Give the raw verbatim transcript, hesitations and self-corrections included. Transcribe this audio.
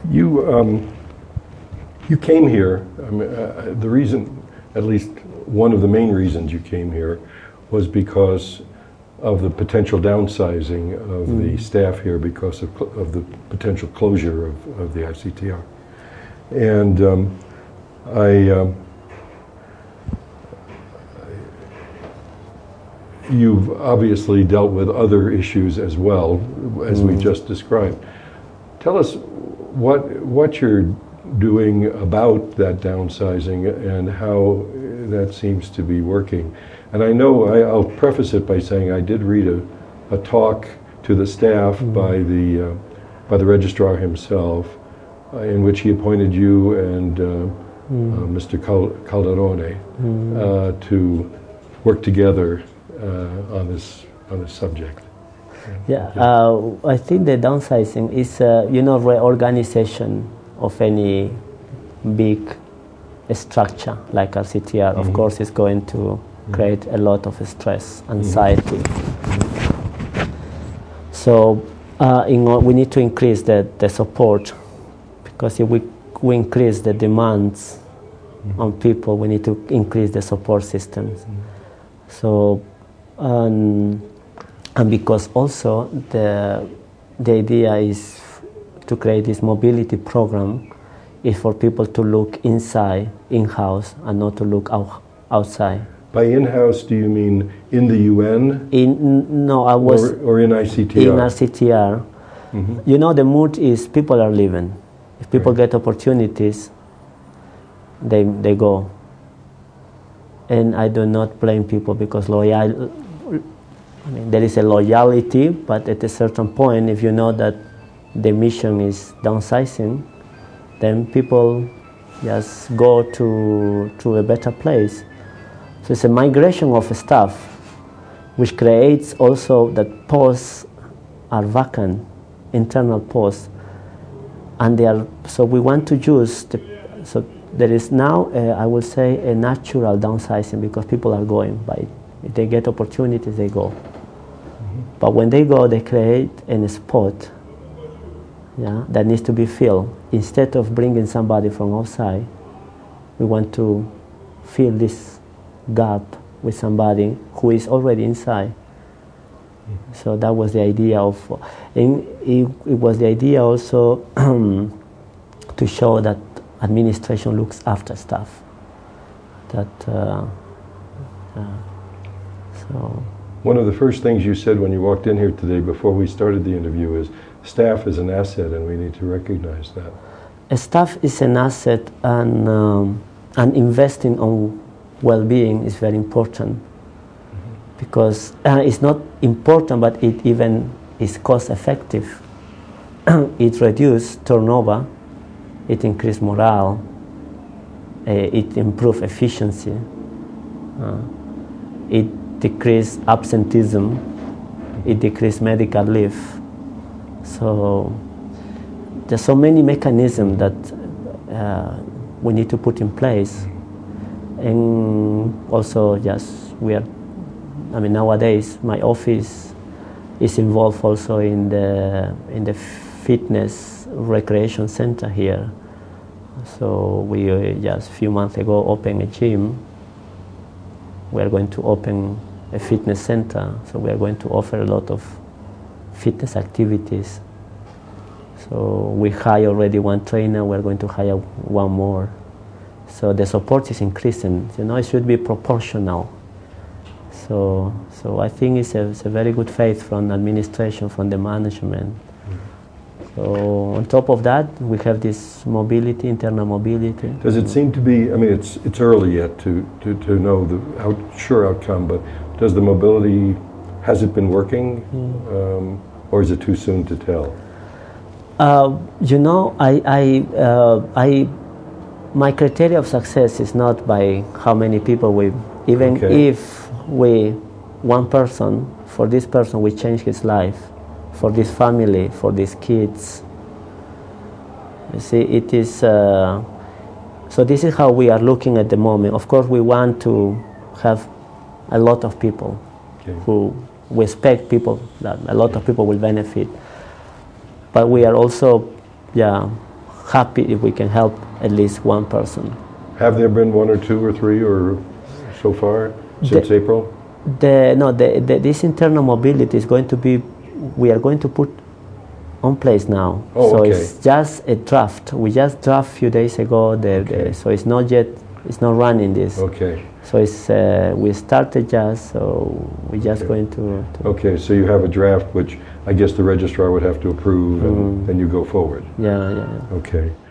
You, um, you came here, I mean, uh, the reason, at least one of the main reasons you came here was because of the potential downsizing of mm. the staff here because of, of the potential closure of, of the I C T R. And um, I, um, you've obviously dealt with other issues as well, as mm. we just described. Tell us what, what you're doing about that downsizing and how that seems to be working. And I know, I, I'll preface it by saying I did read a, a talk to the staff mm. by, the, uh, by the registrar himself, uh, in which he appointed you and uh, mm. uh, Mister Cal Calderone mm. uh, to work together uh, on, this, on this subject. Yeah, uh, I think the downsizing is, uh, you know, reorganization of any big structure like I C T R. Mm-hmm. Of course, is going to mm-hmm. create a lot of stress, anxiety. Mm-hmm. So uh, in, we need to increase the, the support, because if we, we increase the demands mm-hmm. on people, we need to increase the support systems. Mm-hmm. So, um, and because also the, the idea is to create this mobility program is for people to look inside, in-house, and not to look out, outside. By in-house, do you mean in the U N? In, no, I was... Or, or in I C T R? In I C T R. Mm-hmm. You know, the mood is people are leaving. If people right. get opportunities, they, they go. And I do not blame people because loyal, I mean, there is a loyalty, but at a certain point, if you know that the mission is downsizing, then people just go to, to a better place. So it's a migration of staff, which creates also that posts are vacant, internal posts, and they are, so we want to use, the, so there is now, uh, I will say, a natural downsizing because people are going, by, if they get opportunities, they go. Mm-hmm. But when they go, they create a spot yeah, that needs to be filled. Instead of bringing somebody from outside, we want to fill this gap with somebody who is already inside. Mm-hmm. So that was the idea of, and it, it was the idea also to show that administration looks after staff. That, uh, uh, so. One of the first things you said when you walked in here today before we started the interview is staff is an asset and we need to recognize that. A staff is an asset, and, um, and investing on well-being is very important. Mm-hmm. Because uh, it's not important, but it even is cost-effective. It reduces turnover, it increases morale, uh, it improves efficiency, uh, it decreases absenteeism, it decreases medical leave. So there's so many mechanisms that uh, we need to put in place. And also, yes, we are, I mean, nowadays my office is involved also in the, in the fitness recreation center here. So we uh, just a few months ago opened a gym. We are going to open a fitness center, so we are going to offer a lot of fitness activities. So we hire already one trainer, we are going to hire one more. So the support is increasing. You know, it should be proportional. So, so I think it's a, it's a very good faith from administration, from the management. So on top of that, we have this mobility, internal mobility. Does it seem to be, I mean, it's, it's early yet to, to, to know the out, sure outcome, but does the mobility, has it been working, mm. um, or is it too soon to tell? Uh, you know, I, I, uh, I, my criteria of success is not by how many people we, even okay. if we, one person, for this person we change his life, for this family, for these kids. You see, it is, uh, so this is how we are looking at the moment. Of course, we want to have a lot of people okay. who, we expect people, that a lot of people will benefit. But we are also, yeah, happy if we can help at least one person. Have there been one or two or three or so far since The- April? The, no, the, the, this internal mobility is going to be, we are going to put on place now. Oh, so okay. it's just a draft. We just draft a few days ago, the, Okay. the, so it's not yet, it's not running this. Okay. So it's, uh, we started just, so we're just Okay. going to, to Okay, so you have a draft which I guess the registrar would have to approve and then you go forward. yeah, yeah, yeah. Okay.